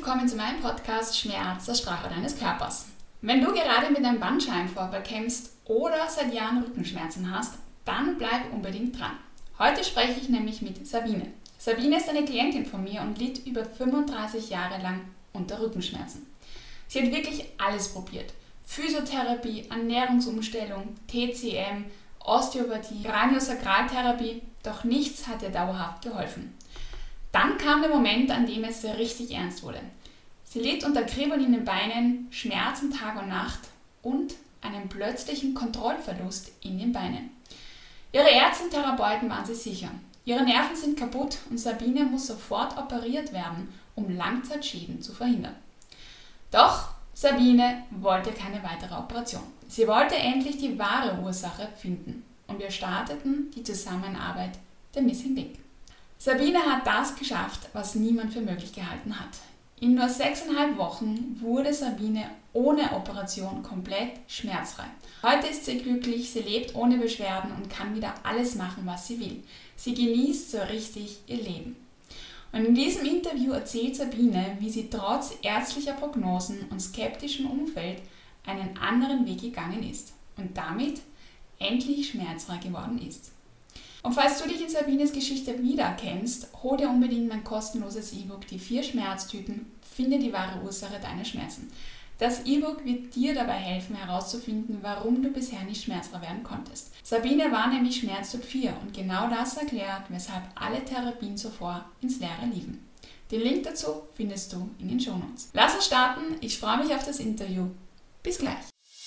willkommen zu meinem Podcast Schmerz, der Sprache deines Körpers. Wenn du gerade mit einem Bandscheibenvorfall kämpfst oder seit Jahren Rückenschmerzen hast, dann bleib unbedingt dran. Heute spreche ich nämlich mit Sabine. Sabine ist eine Klientin von mir und litt über 35 Jahre lang unter Rückenschmerzen. Sie hat wirklich alles probiert. Physiotherapie, Ernährungsumstellung, TCM, Osteopathie, Kraniosakraltherapie, doch nichts hat ihr dauerhaft geholfen. Dann kam der Moment, an dem es richtig ernst wurde. Sie litt unter Kribbeln in den Beinen, Schmerzen Tag und Nacht und einem plötzlichen Kontrollverlust in den Beinen. Ihre Ärzte und Therapeuten waren sich sicher. Ihre Nerven sind kaputt und Sabine muss sofort operiert werden, um Langzeitschäden zu verhindern. Doch Sabine wollte keine weitere Operation. Sie wollte endlich die wahre Ursache finden und wir starteten die Zusammenarbeit der Missing Link. Sabine hat das geschafft, was niemand für möglich gehalten hat. In nur 6,5 Wochen wurde Sabine ohne Operation komplett schmerzfrei. Heute ist sie glücklich, sie lebt ohne Beschwerden und kann wieder alles machen, was sie will. Sie genießt so richtig ihr Leben. Und in diesem Interview erzählt Sabine, wie sie trotz ärztlicher Prognosen und skeptischem Umfeld einen anderen Weg gegangen ist und damit endlich schmerzfrei geworden ist. Und falls du dich in Sabines Geschichte wiedererkennst, hol dir unbedingt mein kostenloses E-Book Die 4 Schmerztypen, finde die wahre Ursache deiner Schmerzen. Das E-Book wird dir dabei helfen herauszufinden, warum du bisher nicht schmerzfrei werden konntest. Sabine war nämlich Schmerztyp 4 und genau das erklärt, weshalb alle Therapien zuvor ins Leere liefen. Den Link dazu findest du in den Shownotes. Lass uns starten, ich freue mich auf das Interview. Bis gleich.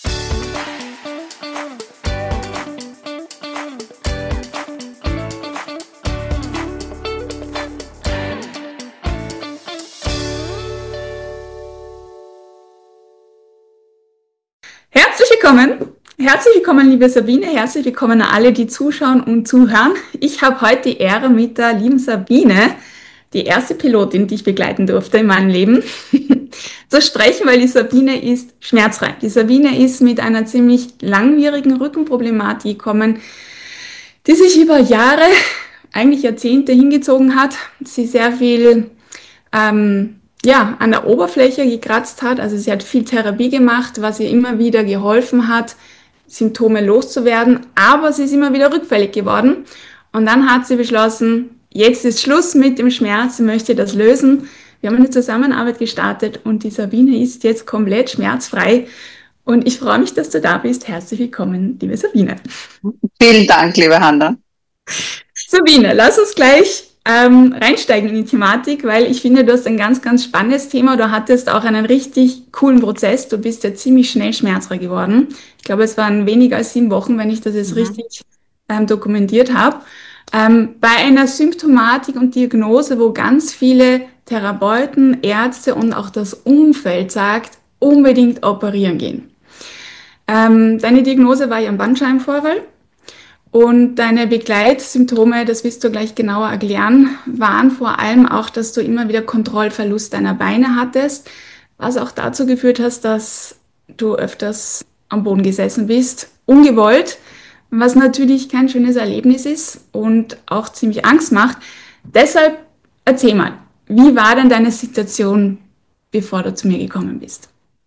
Herzlich willkommen, liebe Sabine, herzlich willkommen an alle, die zuschauen und zuhören. Ich habe heute die Ehre, mit der lieben Sabine, die erste Pilotin, die ich begleiten durfte in meinem Leben, zu sprechen, weil die Sabine ist schmerzfrei. Die Sabine ist mit einer ziemlich langwierigen Rückenproblematik gekommen, die sich über Jahre, eigentlich Jahrzehnte hingezogen hat. Sie sehr viel an der Oberfläche gekratzt hat. Also sie hat viel Therapie gemacht, was ihr immer wieder geholfen hat, Symptome loszuwerden, aber sie ist immer wieder rückfällig geworden. Und dann hat sie beschlossen, jetzt ist Schluss mit dem Schmerz, sie möchte das lösen. Wir haben eine Zusammenarbeit gestartet und die Sabine ist jetzt komplett schmerzfrei. Und ich freue mich, dass du da bist. Herzlich willkommen, liebe Sabine. Vielen Dank, liebe Hanna. Sabine, lass uns gleich reinsteigen in die Thematik, weil ich finde, du hast ein ganz, ganz spannendes Thema. Du hattest auch einen richtig coolen Prozess. Du bist ja ziemlich schnell schmerzfrei geworden. Ich glaube, es waren weniger als 7 Wochen, wenn ich das jetzt richtig dokumentiert habe. Bei einer Symptomatik und Diagnose, wo ganz viele Therapeuten, Ärzte und auch das Umfeld sagt, unbedingt operieren gehen. Deine Diagnose war ja ein Bandscheibenvorfall. Und deine Begleitsymptome, das wirst du gleich genauer erklären, waren vor allem auch, dass du immer wieder Kontrollverlust deiner Beine hattest, was auch dazu geführt hast, dass du öfters am Boden gesessen bist, ungewollt, was natürlich kein schönes Erlebnis ist und auch ziemlich Angst macht. Deshalb erzähl mal, wie war denn deine Situation, bevor du zu mir gekommen bist?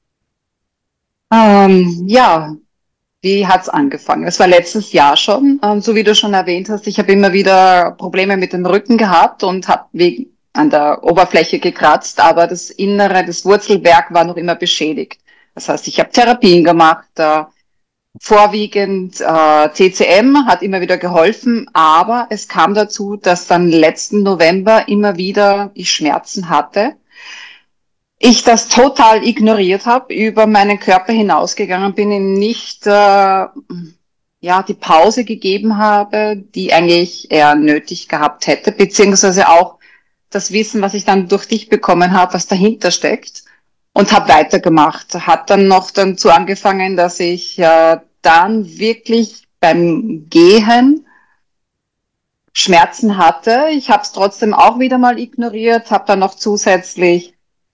Wie hat's angefangen? Es war letztes Jahr schon, so wie du schon erwähnt hast. Ich habe immer wieder Probleme mit dem Rücken gehabt und habe an der Oberfläche gekratzt, aber das Innere, das Wurzelwerk war noch immer beschädigt. Das heißt, ich habe Therapien gemacht, vorwiegend TCM hat immer wieder geholfen, aber es kam dazu, dass dann letzten November immer wieder ich Schmerzen hatte. Ich das total ignoriert habe, über meinen Körper hinausgegangen bin, ihm nicht die Pause gegeben habe, die eigentlich eher nötig gehabt hätte, beziehungsweise auch das Wissen, was ich dann durch dich bekommen habe, was dahinter steckt, und habe weitergemacht. Hat dann noch dazu angefangen, dass ich dann wirklich beim Gehen Schmerzen hatte. Ich habe es trotzdem auch wieder mal ignoriert, habe dann noch zusätzlich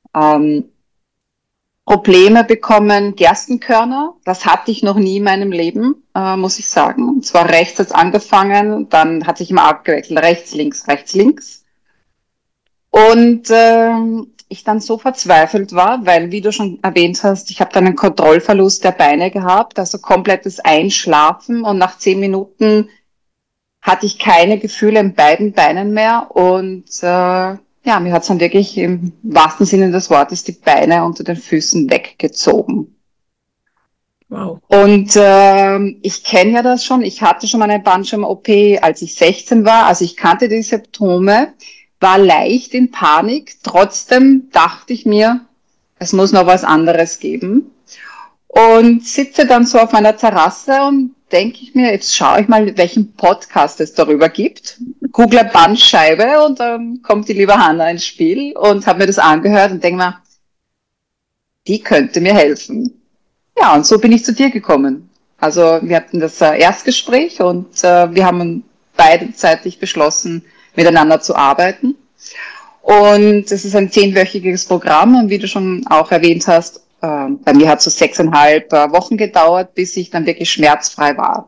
Probleme bekommen, Gerstenkörner. Das hatte ich noch nie in meinem Leben, muss ich sagen. Und zwar rechts hat's angefangen, dann hat sich immer abgewechselt, rechts, links, rechts, links. Und ich dann so verzweifelt war, weil, wie du schon erwähnt hast, ich habe dann einen Kontrollverlust der Beine gehabt, also komplettes Einschlafen und nach 10 Minuten hatte ich keine Gefühle in beiden Beinen mehr und ja, mir hat es dann wirklich im wahrsten Sinne des Wortes die Beine unter den Füßen weggezogen. Wow. Und ich kenne ja das schon. Ich hatte schon mal eine Bandscheiben-OP, als ich 16 war. Also ich kannte die Symptome, war leicht in Panik. Trotzdem dachte ich mir, es muss noch was anderes geben. Und sitze dann so auf meiner Terrasse und denke ich mir, jetzt schaue ich mal, welchen Podcast es darüber gibt. Google Bandscheibe und dann kommt die liebe Hanna ins Spiel und habe mir das angehört und denke mir, die könnte mir helfen. Ja, und so bin ich zu dir gekommen. Also wir hatten das Erstgespräch und wir haben beidseitig beschlossen, miteinander zu arbeiten. Und es ist ein 10-wöchiges Programm und wie du schon auch erwähnt hast, bei mir hat es so 6,5 Wochen gedauert, bis ich dann wirklich schmerzfrei war.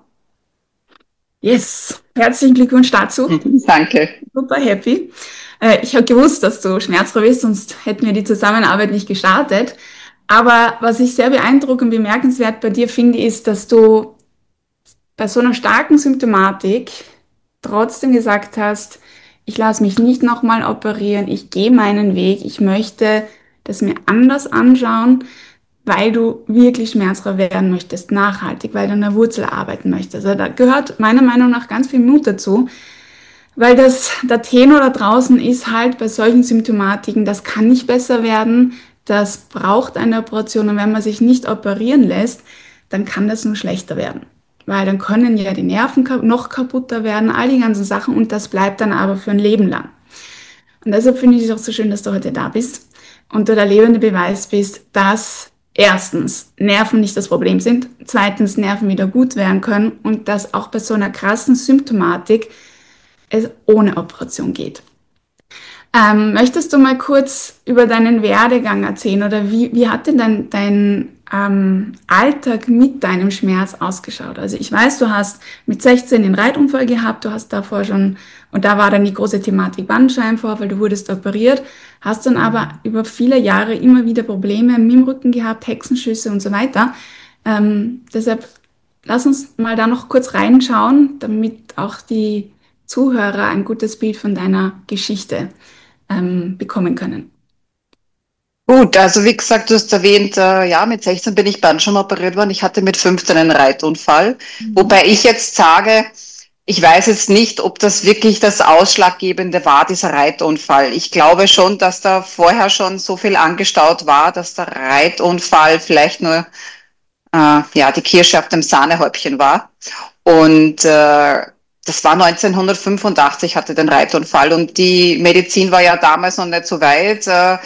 Yes, herzlichen Glückwunsch dazu. Danke. Super happy. Ich habe gewusst, dass du schmerzfrei bist, sonst hätten wir die Zusammenarbeit nicht gestartet. Aber was ich sehr beeindruckend und bemerkenswert bei dir finde, ist, dass du bei so einer starken Symptomatik trotzdem gesagt hast, ich lasse mich nicht nochmal operieren, ich gehe meinen Weg, ich möchte das mir anders anschauen, weil du wirklich schmerzfrei werden möchtest, nachhaltig, weil du an der Wurzel arbeiten möchtest. Also da gehört meiner Meinung nach ganz viel Mut dazu, weil der Tenor da draußen ist halt bei solchen Symptomatiken, das kann nicht besser werden, das braucht eine Operation und wenn man sich nicht operieren lässt, dann kann das nur schlechter werden. Weil dann können ja die Nerven noch kaputter werden, all die ganzen Sachen und das bleibt dann aber für ein Leben lang. Und deshalb finde ich es auch so schön, dass du heute da bist und du der lebende Beweis bist, dass erstens Nerven nicht das Problem sind, zweitens Nerven wieder gut werden können und dass auch bei so einer krassen Symptomatik es ohne Operation geht. Möchtest du mal kurz über deinen Werdegang erzählen oder wie hat denn dein Alltag mit deinem Schmerz ausgeschaut? Also ich weiß, du hast mit 16 den Reitunfall gehabt, du hast davor schon, und da war dann die große Thematik Bandscheibenvorfall, du wurdest operiert, hast dann aber über viele Jahre immer wieder Probleme mit dem Rücken gehabt, Hexenschüsse und so weiter. Deshalb lass uns mal da noch kurz reinschauen, damit auch die Zuhörer ein gutes Bild von deiner Geschichte bekommen können. Gut, also wie gesagt, du hast erwähnt, ja, mit 16 bin ich Bandscheiben operiert worden. Ich hatte mit 15 einen Reitunfall. Wobei ich jetzt sage, ich weiß jetzt nicht, ob das wirklich das Ausschlaggebende war, dieser Reitunfall. Ich glaube schon, dass da vorher schon so viel angestaut war, dass der Reitunfall vielleicht nur ja, die Kirsche auf dem Sahnehäubchen war. Und das war 1985, hatte den Reitunfall und die Medizin war ja damals noch nicht so weit.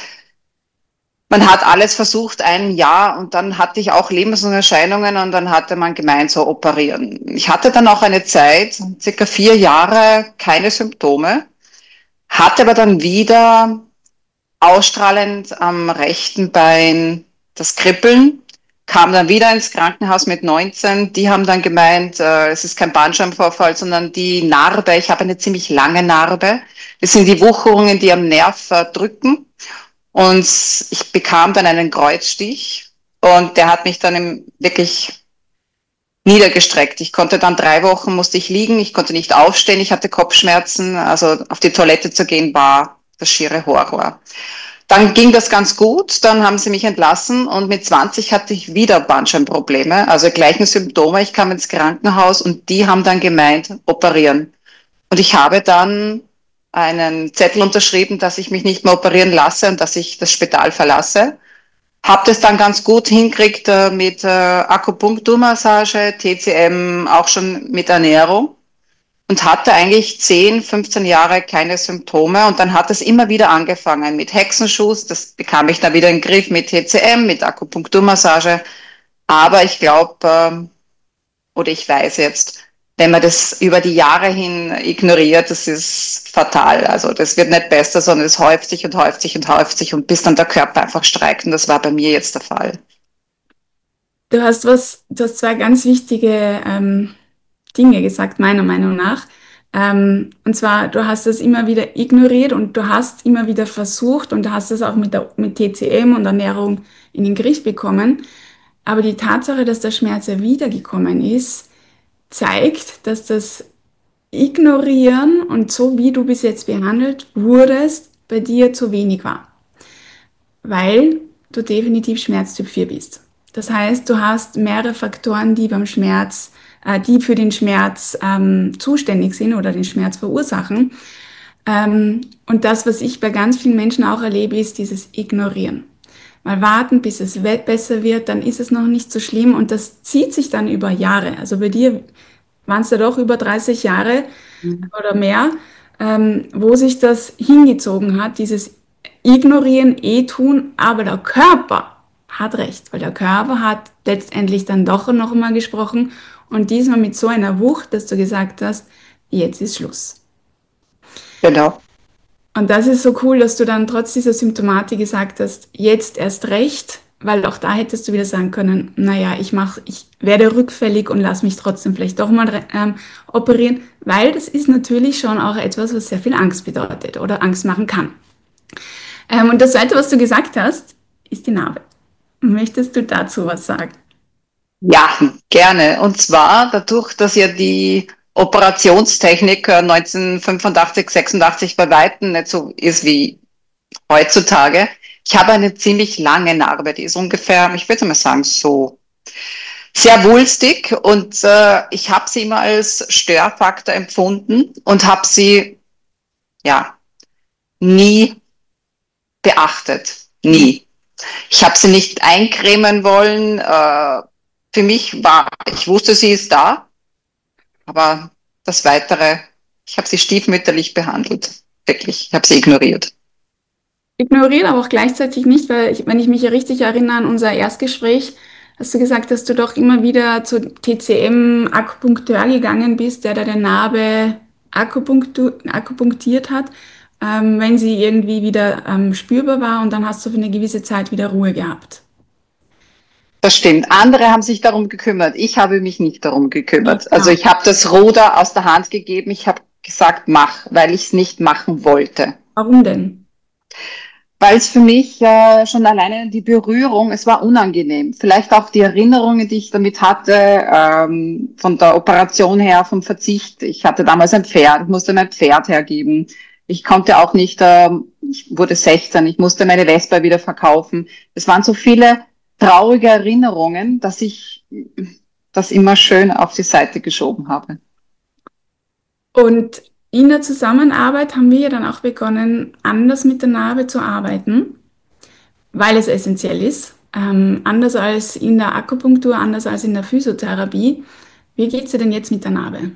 Man hat alles versucht, ein Jahr und dann hatte ich auch Lebenserscheinungen und dann hatte man gemeint, so operieren. Ich hatte dann auch eine Zeit, circa 4 Jahre, keine Symptome, hatte aber dann wieder ausstrahlend am rechten Bein das Kribbeln, kam dann wieder ins Krankenhaus mit 19. Die haben dann gemeint, es ist kein Bandscheibenvorfall, sondern die Narbe. Ich habe eine ziemlich lange Narbe. Das sind die Wucherungen, die am Nerv drücken. Und ich bekam dann einen Kreuzstich und der hat mich dann wirklich niedergestreckt. Ich konnte dann 3 Wochen, musste ich liegen, ich konnte nicht aufstehen, ich hatte Kopfschmerzen. Also auf die Toilette zu gehen war das schiere Horror. Dann ging das ganz gut, dann haben sie mich entlassen und mit 20 hatte ich wieder Bandscheibenprobleme, also gleichen Symptome. Ich kam ins Krankenhaus und die haben dann gemeint, operieren. Und ich habe dann einen Zettel unterschrieben, dass ich mich nicht mehr operieren lasse und dass ich das Spital verlasse. Habe das dann ganz gut hinkriegt mit Akupunkturmassage, TCM, auch schon mit Ernährung. Und hatte eigentlich 10, 15 Jahre keine Symptome und dann hat es immer wieder angefangen mit Hexenschuss, das bekam ich dann wieder in den Griff mit TCM, mit Akupunkturmassage, aber ich glaube, oder ich weiß jetzt, wenn man das über die Jahre hin ignoriert, das ist fatal, also das wird nicht besser, sondern es häuft sich und häuft sich und häuft sich und bis dann der Körper einfach streikt und das war bei mir jetzt der Fall. Du hast zwei ganz wichtige Dinge gesagt, meiner Meinung nach. Und zwar, du hast das immer wieder ignoriert und du hast immer wieder versucht und du hast das auch mit TCM und Ernährung in den Griff bekommen. Aber die Tatsache, dass der Schmerz ja wiedergekommen ist, zeigt, dass das Ignorieren und so wie du bis jetzt behandelt wurdest, bei dir zu wenig war, weil du definitiv Schmerztyp 4 bist. Das heißt, du hast mehrere Faktoren, die beim Schmerz, die für den Schmerz zuständig sind oder den Schmerz verursachen. Und das, was ich bei ganz vielen Menschen auch erlebe, ist dieses Ignorieren. Mal warten, bis es besser wird, dann ist es noch nicht so schlimm und das zieht sich dann über Jahre. Also bei dir waren es ja doch über 30 Jahre oder mehr, wo sich das hingezogen hat, dieses Ignorieren, tun, aber der Körper hat recht, weil der Körper hat letztendlich dann doch noch einmal gesprochen und diesmal mit so einer Wucht, dass du gesagt hast, jetzt ist Schluss. Genau. Und das ist so cool, dass du dann trotz dieser Symptomatik gesagt hast, jetzt erst recht, weil auch da hättest du wieder sagen können, naja, ich werde rückfällig und lass mich trotzdem vielleicht doch mal operieren, weil das ist natürlich schon auch etwas, was sehr viel Angst bedeutet oder Angst machen kann. Und das Zweite, was du gesagt hast, ist die Narbe. Möchtest du dazu was sagen? Ja, gerne. Und zwar dadurch, dass ja die Operationstechnik 1985, 86 bei Weitem nicht so ist wie heutzutage. Ich habe eine ziemlich lange Narbe, die ist ungefähr, ich würde mal sagen, so sehr wulstig und ich habe sie immer als Störfaktor empfunden und habe sie ja nie beachtet. Nie. Ich habe sie nicht eincremen wollen. Für mich war, ich wusste, sie ist da, aber das Weitere, ich habe sie stiefmütterlich behandelt. Wirklich, ich habe sie ignoriert. Ignorieren, aber auch gleichzeitig nicht, weil wenn ich mich ja richtig erinnere an unser Erstgespräch, hast du gesagt, dass du doch immer wieder zu TCM-Akupunkteur gegangen bist, der da deine Narbe akupunktiert hat, wenn sie irgendwie wieder spürbar war und dann hast du für eine gewisse Zeit wieder Ruhe gehabt. Das stimmt. Andere haben sich darum gekümmert. Ich habe mich nicht darum gekümmert. Ja. Also ich habe das Ruder aus der Hand gegeben. Ich habe gesagt, mach, weil ich es nicht machen wollte. Warum denn? Weil es für mich schon alleine die Berührung, es war unangenehm. Vielleicht auch die Erinnerungen, die ich damit hatte, von der Operation her, vom Verzicht. Ich hatte damals ein Pferd, ich musste mein Pferd hergeben. Ich konnte auch nicht, ich wurde 16, ich musste meine Vespa wieder verkaufen. Es waren so viele traurige Erinnerungen, dass ich das immer schön auf die Seite geschoben habe. Und in der Zusammenarbeit haben wir ja dann auch begonnen, anders mit der Narbe zu arbeiten, weil es essentiell ist. Anders als in der Akupunktur, anders als in der Physiotherapie. Wie geht's dir denn jetzt mit der Narbe?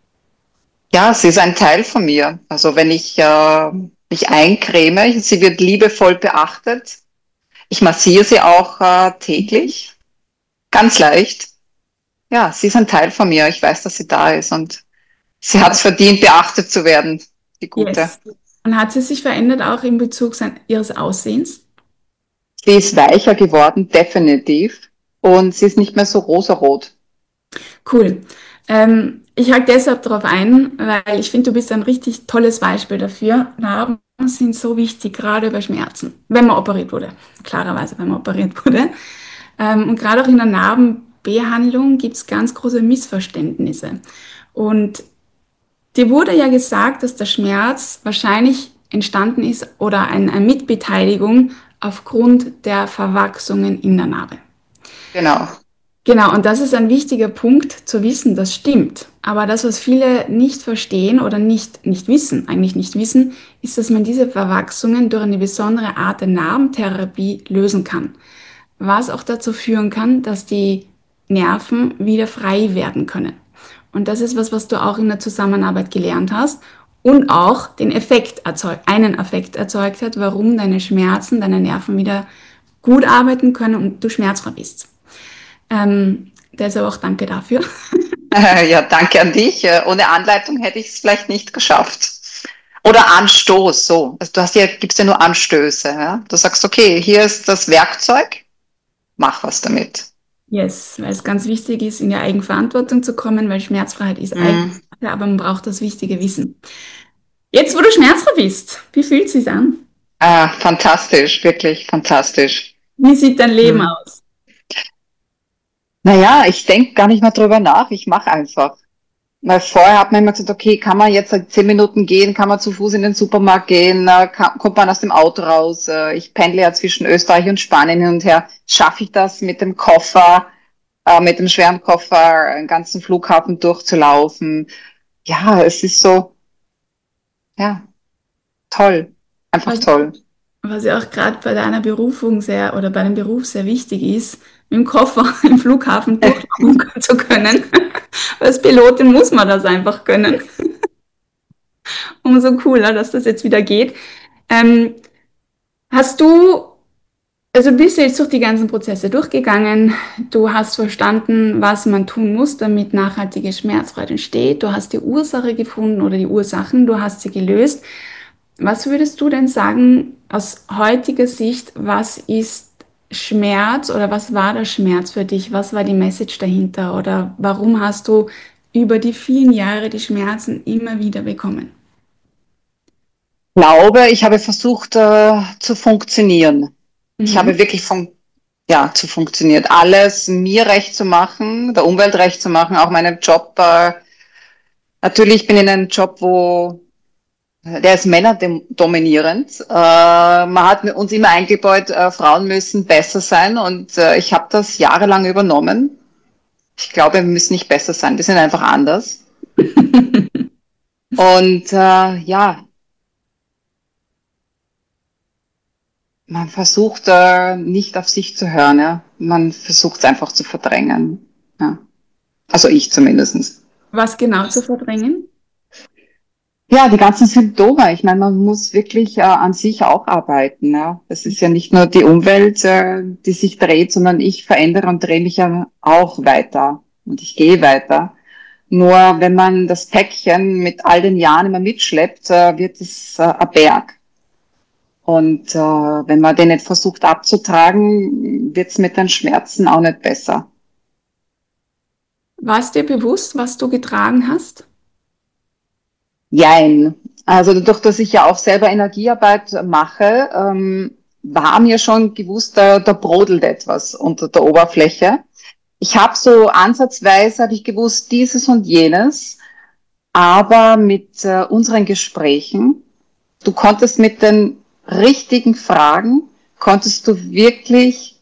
Ja, sie ist ein Teil von mir. Also wenn ich mich eincreme, sie wird liebevoll beachtet. Ich massiere sie auch täglich, ganz leicht. Ja, sie ist ein Teil von mir. Ich weiß, dass sie da ist und sie hat es verdient, beachtet zu werden, die Gute. Yes. Und hat sie sich verändert auch in Bezug ihres Aussehens? Sie ist weicher geworden, definitiv. Und sie ist nicht mehr so rosarot. Cool. Ich hake deshalb darauf ein, weil ich finde, du bist ein richtig tolles Beispiel dafür. Narben sind so wichtig, gerade bei Schmerzen, wenn man operiert wurde. Klarerweise, wenn man operiert wurde. Und gerade auch in der Narbenbehandlung gibt es ganz große Missverständnisse. Und dir wurde ja gesagt, dass der Schmerz wahrscheinlich entstanden ist oder eine Mitbeteiligung aufgrund der Verwachsungen in der Narbe. Genau. Genau, und das ist ein wichtiger Punkt zu wissen, das stimmt. Aber das, was viele nicht verstehen oder nicht wissen, ist, dass man diese Verwachsungen durch eine besondere Art der Narbentherapie lösen kann. Was auch dazu führen kann, dass die Nerven wieder frei werden können. Und das ist was du auch in der Zusammenarbeit gelernt hast und auch einen Effekt erzeugt hat, warum deine Schmerzen, deine Nerven wieder gut arbeiten können und du schmerzfrei bist. Deshalb auch danke dafür. Ja, danke an dich. Ohne Anleitung hätte ich es vielleicht nicht geschafft. Oder Anstoß, so. Also gibst ja nur Anstöße. Ja? Du sagst, okay, hier ist das Werkzeug, mach was damit. Yes, weil es ganz wichtig ist, in die Eigenverantwortung zu kommen, weil Schmerzfreiheit ist Mhm. Eigensache, aber man braucht das wichtige Wissen. Jetzt, wo du schmerzfrei bist, wie fühlt es sich an? Ah, fantastisch, wirklich fantastisch. Wie sieht dein Leben Mhm. aus? Naja, ich denke gar nicht mehr drüber nach, ich mache einfach. Weil vorher hat man immer gesagt, okay, kann man jetzt 10 Minuten gehen, kann man zu Fuß in den Supermarkt gehen, kommt man aus dem Auto raus. Ich pendle ja zwischen Österreich und Spanien hin und her. Schaffe ich das mit dem Koffer, mit dem schweren Koffer, einen ganzen Flughafen durchzulaufen? Ja, es ist so, ja, toll. Einfach Was, toll. was ja auch gerade bei deiner Berufung sehr oder bei dem Beruf sehr wichtig ist, mit dem Koffer im Flughafen durchlaufen zu können. Als Pilotin muss man das einfach können. Umso cooler, dass das jetzt wieder geht. Ähm, hast du Also bist du jetzt durch die ganzen Prozesse durchgegangen. Du hast verstanden, was man tun muss, damit nachhaltige Schmerzfreiheit entsteht. Du hast die Ursache gefunden oder die Ursachen, du hast sie gelöst. Was würdest du denn sagen aus heutiger Sicht, was ist Schmerz oder was war der Schmerz für dich? Was war die Message dahinter oder warum hast du über die vielen Jahre die Schmerzen immer wieder bekommen? Glaube, ich habe versucht, zu funktionieren. Ich habe Mhm. wirklich zu funktioniert. Alles mir recht zu machen, der Umwelt recht zu machen, auch meinem Job. Natürlich bin ich in einem Job, wo der ist männerdominierend. Man hat uns immer eingebläut, Frauen müssen besser sein und ich habe das jahrelang übernommen. Ich glaube, wir müssen nicht besser sein, wir sind einfach anders. Und ja, man versucht nicht auf sich zu hören, ja. Man versucht es einfach zu verdrängen. Ja. Also ich zumindestens. Was genau zu verdrängen? Ja, die ganzen Symptome. Ich meine, man muss wirklich an sich auch arbeiten. Ja. Es ist ja nicht nur die Umwelt, die sich dreht, sondern ich verändere und drehe mich ja auch weiter. Und ich gehe weiter. Nur wenn man das Päckchen mit all den Jahren immer mitschleppt, wird es ein Berg. Und wenn man den nicht versucht abzutragen, wird es mit den Schmerzen auch nicht besser. War es dir bewusst, was du getragen hast? Jein. Also dadurch, dass ich ja auch selber Energiearbeit mache, war mir schon gewusst, da brodelt etwas unter der Oberfläche. Ich habe so ansatzweise, habe ich gewusst, dieses und jenes, aber mit unseren Gesprächen, du konntest mit den richtigen Fragen, konntest du wirklich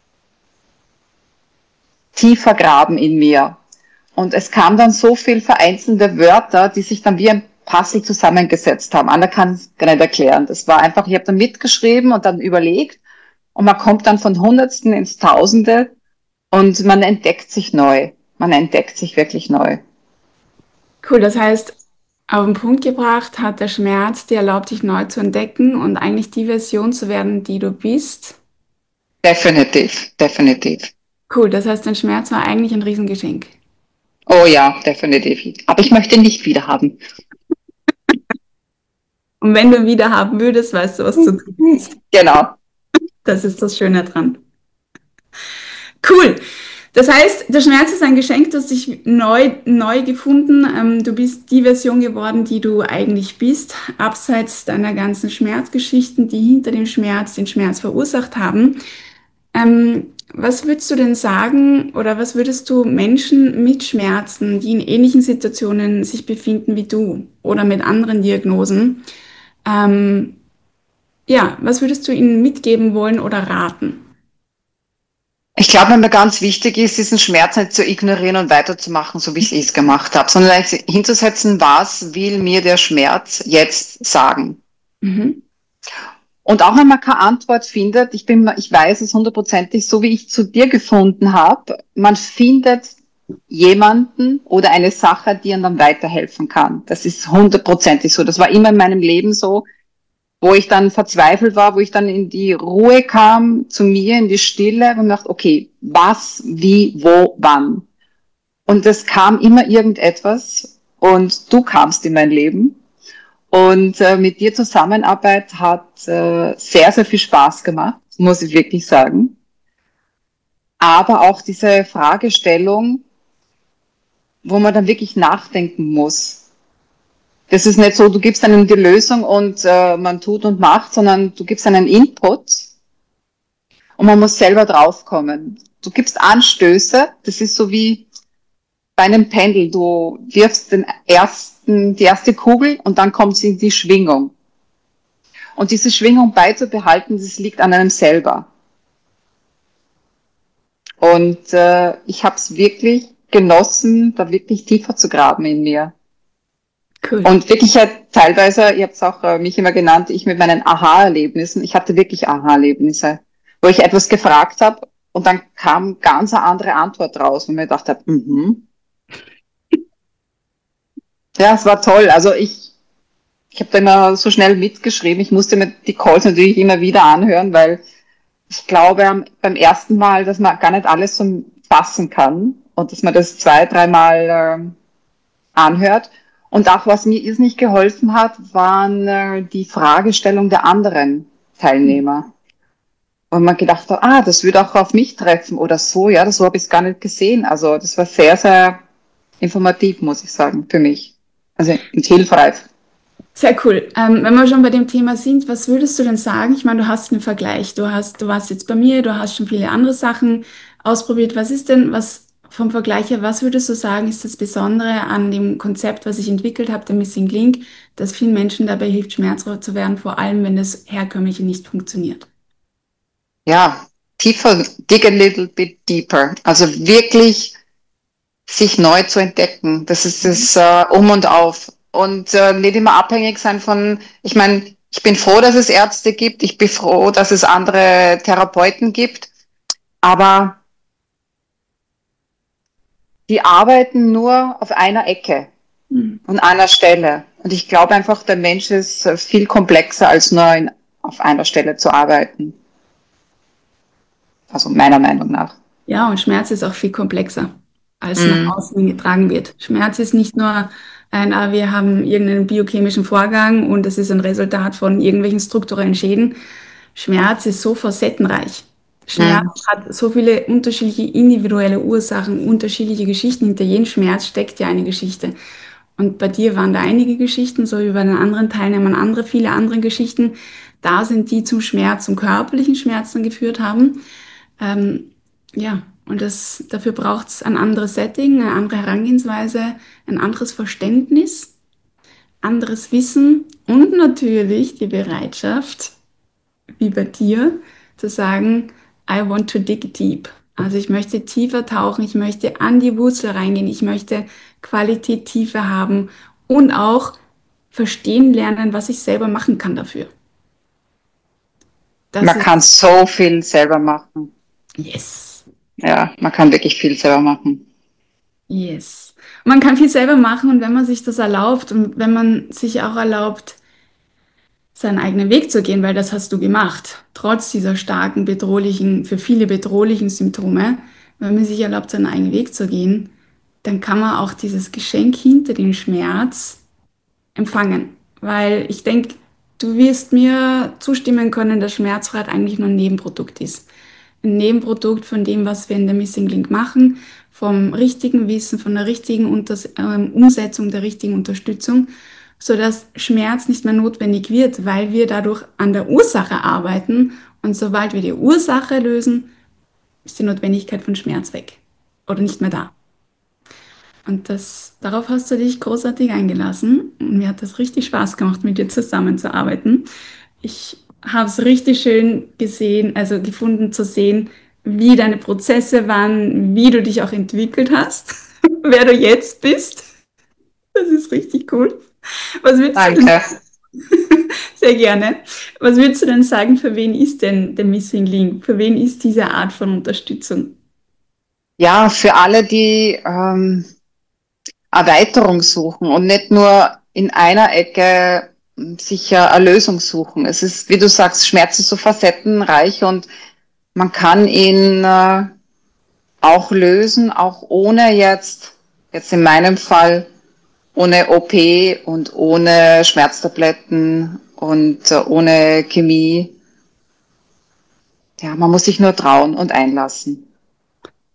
tiefer graben in mir. Und es kam dann so viel vereinzelte Wörter, die sich dann wie ein Puzzle zusammengesetzt haben. Anna kann es gar nicht erklären. Das war einfach, ich habe dann mitgeschrieben und dann überlegt und man kommt dann von Hundertsten ins Tausende und man entdeckt sich neu. Man entdeckt sich wirklich neu. Cool, das heißt, auf den Punkt gebracht hat der Schmerz dir erlaubt, dich neu zu entdecken und eigentlich die Version zu werden, die du bist. Definitiv, definitiv. Cool, das heißt, dein Schmerz war eigentlich ein Riesengeschenk. Oh ja, definitiv. Aber ich möchte ihn nicht wieder haben. Und wenn du ihn wieder haben würdest, weißt du, was zu tun ist. Genau. Das ist das Schöne dran. Cool. Das heißt, der Schmerz ist ein Geschenk, das dich neu gefunden. Du bist die Version geworden, die du eigentlich bist, abseits deiner ganzen Schmerzgeschichten, die hinter dem Schmerz den Schmerz verursacht haben. Was würdest du denn sagen oder was würdest du Menschen mit Schmerzen, die in ähnlichen Situationen sich befinden wie du oder mit anderen Diagnosen, ähm, ja, was würdest du ihnen mitgeben wollen oder raten? Ich glaube, was mir ganz wichtig ist, diesen Schmerz nicht zu ignorieren und weiterzumachen, so wie ich es gemacht habe, sondern hinzusetzen, was will mir der Schmerz jetzt sagen? Mhm. Und auch wenn man keine Antwort findet, ich weiß es hundertprozentig, so wie ich zu dir gefunden habe, man findet jemanden oder eine Sache, die einem dann weiterhelfen kann. Das ist hundertprozentig so. Das war immer in meinem Leben so, wo ich dann verzweifelt war, wo ich dann in die Ruhe kam, zu mir, in die Stille und dachte, okay, was, wie, wo, wann? Und es kam immer irgendetwas und du kamst in mein Leben. Und mit dir Zusammenarbeit hat sehr, sehr viel Spaß gemacht, muss ich wirklich sagen. aber auch diese Fragestellung, wo man dann wirklich nachdenken muss. Das ist nicht so, du gibst einem die Lösung und man tut und macht, sondern du gibst einen Input und man muss selber draufkommen. Du gibst Anstöße, das ist so wie bei einem Pendel, du wirfst die erste Kugel und dann kommt sie in die Schwingung. Und diese Schwingung beizubehalten, das liegt an einem selber. Und ich habe es wirklich genossen, da wirklich tiefer zu graben in mir. Cool. Und wirklich halt teilweise, ihr habt es auch mich immer genannt, ich mit meinen Aha-Erlebnissen, ich hatte wirklich Aha-Erlebnisse, wo ich etwas gefragt habe und dann kam ganz eine andere Antwort raus, wo ich mir gedacht habe, Ja, es war toll. Also ich habe da immer so schnell mitgeschrieben. Ich musste mir die Calls natürlich immer wieder anhören, weil ich glaube beim ersten Mal, dass man gar nicht alles so fassen kann und dass man das 2, 3 Mal anhört. Und auch was mir irrsinnig geholfen hat, waren die Fragestellung der anderen Teilnehmer. Und man gedacht hat, das würde auch auf mich treffen oder so, ja, so habe ich es gar nicht gesehen. Also das war sehr, sehr informativ, muss ich sagen, für mich. Also und hilfreich. Sehr cool. Wenn wir schon bei dem Thema sind, was würdest du denn sagen? Ich meine, du hast einen Vergleich. Du warst jetzt bei mir, du hast schon viele andere Sachen ausprobiert. Was ist denn, was vom Vergleich her, was würdest du sagen, ist das Besondere an dem Konzept, was ich entwickelt habe, der Missing Link, das vielen Menschen dabei hilft, schmerzfrei zu werden, vor allem wenn das Herkömmliche nicht funktioniert? Ja, tiefer, dig a little bit deeper. Also wirklich sich neu zu entdecken. Das ist das Um und Auf. Und nicht immer abhängig sein von, ich meine, ich bin froh, dass es Ärzte gibt, ich bin froh, dass es andere Therapeuten gibt, aber die arbeiten nur auf einer Ecke und einer Stelle. Und ich glaube einfach, der Mensch ist viel komplexer, als nur auf einer Stelle zu arbeiten. Also meiner Meinung nach. Ja, und Schmerz ist auch viel komplexer, als nach außen getragen wird. Schmerz ist nicht nur wir haben irgendeinen biochemischen Vorgang und es ist ein Resultat von irgendwelchen strukturellen Schäden. Schmerz ist so facettenreich. Schmerz hat so viele unterschiedliche individuelle Ursachen, unterschiedliche Geschichten. Hinter jedem Schmerz steckt ja eine Geschichte. Und bei dir waren da einige Geschichten, so wie bei den anderen Teilnehmern viele andere Geschichten da sind, die zum Schmerz, zum körperlichen Schmerz dann geführt haben. Ja, und dafür braucht es ein anderes Setting, eine andere Herangehensweise, ein anderes Verständnis, anderes Wissen und natürlich die Bereitschaft, wie bei dir, zu sagen, I want to dig deep. Also ich möchte tiefer tauchen, ich möchte an die Wurzel reingehen, ich möchte Qualität tiefer haben und auch verstehen lernen, was ich selber machen kann dafür. Man kann so viel selber machen. Yes. Ja, man kann wirklich viel selber machen. Yes. Man kann viel selber machen und wenn man sich das erlaubt und wenn man sich auch erlaubt, seinen eigenen Weg zu gehen, weil das hast du gemacht, trotz dieser starken, für viele bedrohlichen Symptome, wenn man sich erlaubt, seinen eigenen Weg zu gehen, dann kann man auch dieses Geschenk hinter dem Schmerz empfangen. Weil ich denke, du wirst mir zustimmen können, dass Schmerzfreiheit eigentlich nur ein Nebenprodukt ist. Ein Nebenprodukt von dem, was wir in der Missing Link machen, vom richtigen Wissen, von der richtigen Umsetzung, der richtigen Unterstützung, sodass Schmerz nicht mehr notwendig wird, weil wir dadurch an der Ursache arbeiten. Und sobald wir die Ursache lösen, ist die Notwendigkeit von Schmerz weg oder nicht mehr da. Und darauf hast du dich großartig eingelassen. Und mir hat das richtig Spaß gemacht, mit dir zusammenzuarbeiten. Ich habe es richtig schön gefunden zu sehen, wie deine Prozesse waren, wie du dich auch entwickelt hast, wer du jetzt bist. Das ist richtig cool. Danke. Sehr gerne. Was würdest du denn sagen, für wen ist denn der Missing Link? Für wen ist diese Art von Unterstützung? Ja, für alle, die Erweiterung suchen und nicht nur in einer Ecke sich eine Lösung suchen. Es ist, wie du sagst, Schmerz ist so facettenreich und man kann ihn auch lösen, auch ohne jetzt in meinem Fall, ohne OP und ohne Schmerztabletten und ohne Chemie. Ja, man muss sich nur trauen und einlassen.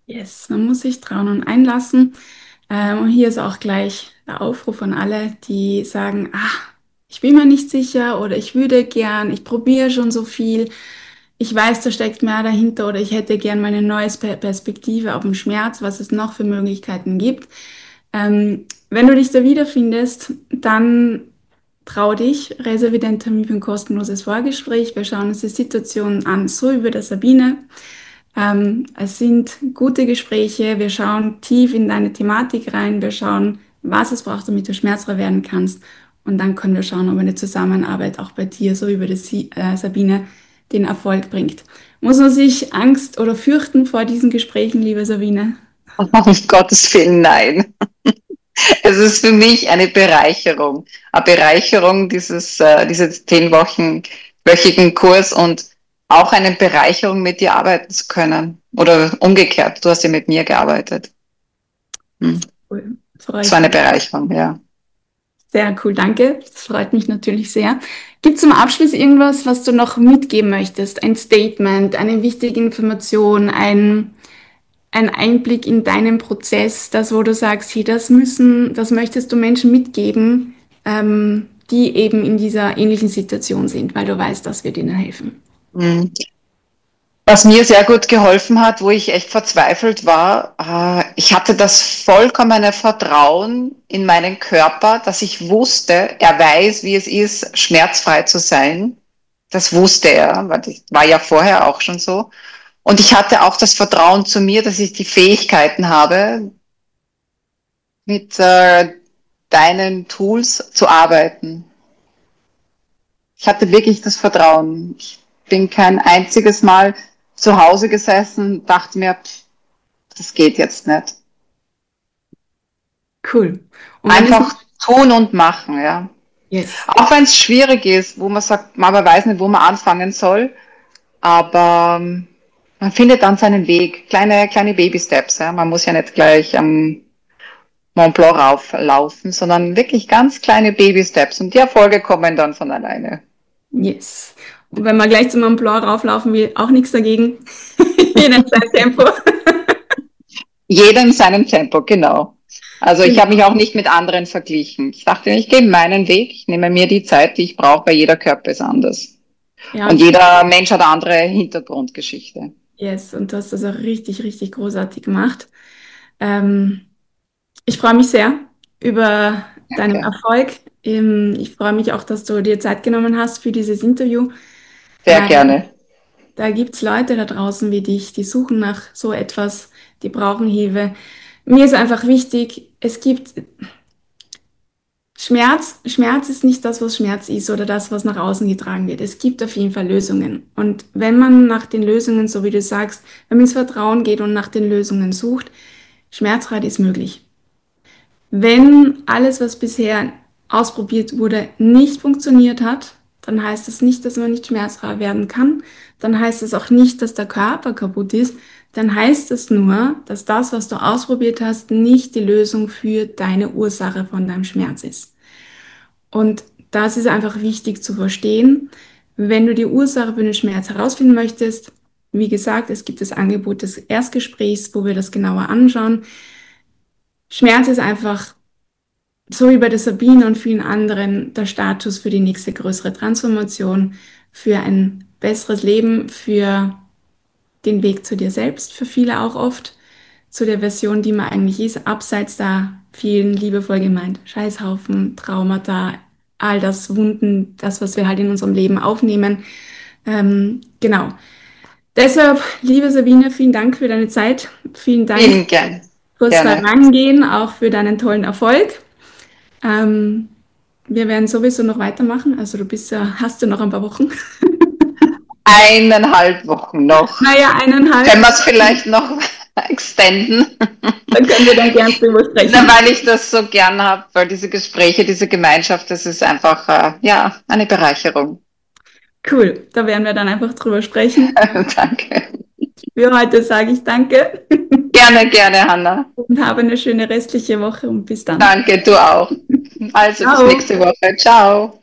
Yes, man muss sich trauen und einlassen. Und hier ist auch gleich der Aufruf an alle, die sagen, ich bin mir nicht sicher oder ich würde gern, ich probiere schon so viel, ich weiß, da steckt mehr dahinter oder ich hätte gern mal eine neue Perspektive auf den Schmerz, was es noch für Möglichkeiten gibt. Wenn du dich da wiederfindest, dann trau dich, reserviere den Termin für ein kostenloses Vorgespräch. Wir schauen uns die Situation an, so wie bei der Sabine. Es sind gute Gespräche. Wir schauen tief in deine Thematik rein. Wir schauen, was es braucht, damit du schmerzfrei werden kannst. Und dann können wir schauen, ob eine Zusammenarbeit auch bei dir, so wie bei der Sabine, den Erfolg bringt. Muss man sich Angst oder fürchten vor diesen Gesprächen, liebe Sabine? Um Gottes Willen, nein. Es ist für mich eine Bereicherung. Eine Bereicherung dieses 10-wöchigen Kurs und auch eine Bereicherung, mit dir arbeiten zu können. Oder umgekehrt, du hast ja mit mir gearbeitet. Cool. Das war eine Bereicherung, ja. Sehr cool, danke. Das freut mich natürlich sehr. Gibt es zum Abschluss irgendwas, was du noch mitgeben möchtest? Ein Statement, eine wichtige Information, ein Einblick in deinen Prozess, das, wo du sagst, hey, das möchtest du Menschen mitgeben, die eben in dieser ähnlichen Situation sind, weil du weißt, das wird ihnen helfen. Was mir sehr gut geholfen hat, wo ich echt verzweifelt war, ich hatte das vollkommene Vertrauen in meinen Körper, dass ich wusste, er weiß, wie es ist, schmerzfrei zu sein. Das wusste er, weil das war ja vorher auch schon so. Und ich hatte auch das Vertrauen zu mir, dass ich die Fähigkeiten habe, mit deinen Tools zu arbeiten. Ich hatte wirklich das Vertrauen. Ich bin kein einziges Mal zu Hause gesessen, dachte mir, das geht jetzt nicht. Cool. Und einfach tun und machen, ja. Yes. Auch wenn es schwierig ist, wo man sagt, man weiß nicht, wo man anfangen soll, aber man findet dann seinen Weg. Kleine Baby-Steps, ja. Man muss ja nicht gleich am Mont Blanc rauflaufen, sondern wirklich ganz kleine Baby-Steps und die Erfolge kommen dann von alleine. Yes. Und wenn man gleich zum Mont Blanc rauflaufen will, auch nichts dagegen. Jeder in seinem Tempo. Jeder in seinem Tempo, genau. Also ich habe mich auch nicht mit anderen verglichen. Ich dachte, ich gehe meinen Weg, ich nehme mir die Zeit, die ich brauche, weil jeder Körper ist anders. Ja. Und jeder Mensch hat eine andere Hintergrundgeschichte. Yes, und du hast das auch richtig, richtig großartig gemacht. Ich freue mich sehr über deinen Erfolg. Ich freue mich auch, dass du dir Zeit genommen hast für dieses Interview. Sehr gerne. Da gibt es Leute da draußen wie dich, die suchen nach so etwas, die brauchen Hilfe. Mir ist einfach wichtig, es gibt Schmerz. Schmerz ist nicht das, was Schmerz ist oder das, was nach außen getragen wird. Es gibt auf jeden Fall Lösungen. Und wenn man nach den Lösungen, so wie du sagst, wenn man ins Vertrauen geht und nach den Lösungen sucht, schmerzfrei ist möglich. Wenn alles, was bisher ausprobiert wurde, nicht funktioniert hat, dann heißt das nicht, dass man nicht schmerzfrei werden kann. Dann heißt es auch nicht, dass der Körper kaputt ist. Dann heißt es nur, dass das, was du ausprobiert hast, nicht die Lösung für deine Ursache von deinem Schmerz ist. Und das ist einfach wichtig zu verstehen. Wenn du die Ursache für den Schmerz herausfinden möchtest, wie gesagt, es gibt das Angebot des Erstgesprächs, wo wir das genauer anschauen. Schmerz ist einfach, so wie bei der Sabine und vielen anderen, der Startschuss für die nächste größere Transformation, für ein besseres Leben, für den Weg zu dir selbst, für viele auch oft, zu der Version, die man eigentlich ist, abseits da vielen liebevoll gemeint, Scheißhaufen, Traumata, all das Wunden, das, was wir halt in unserem Leben aufnehmen. Genau. Deshalb, liebe Sabine, vielen Dank für deine Zeit. Vielen Dank. Vielen gern. Kurz da reingehen, auch für deinen tollen Erfolg. Wir werden sowieso noch weitermachen. Also hast du noch ein paar Wochen. 1,5 Wochen noch. Naja, 1,5. Können wir es vielleicht noch extenden? Dann können wir dann gern drüber sprechen. Na, weil ich das so gern habe, weil diese Gespräche, diese Gemeinschaft, das ist einfach eine Bereicherung. Cool, da werden wir dann einfach drüber sprechen. Danke. Für heute sage ich danke. Gerne, Hanna. Und habe eine schöne restliche Woche und bis dann. Danke, du auch. Also, bis nächste Woche. Ciao.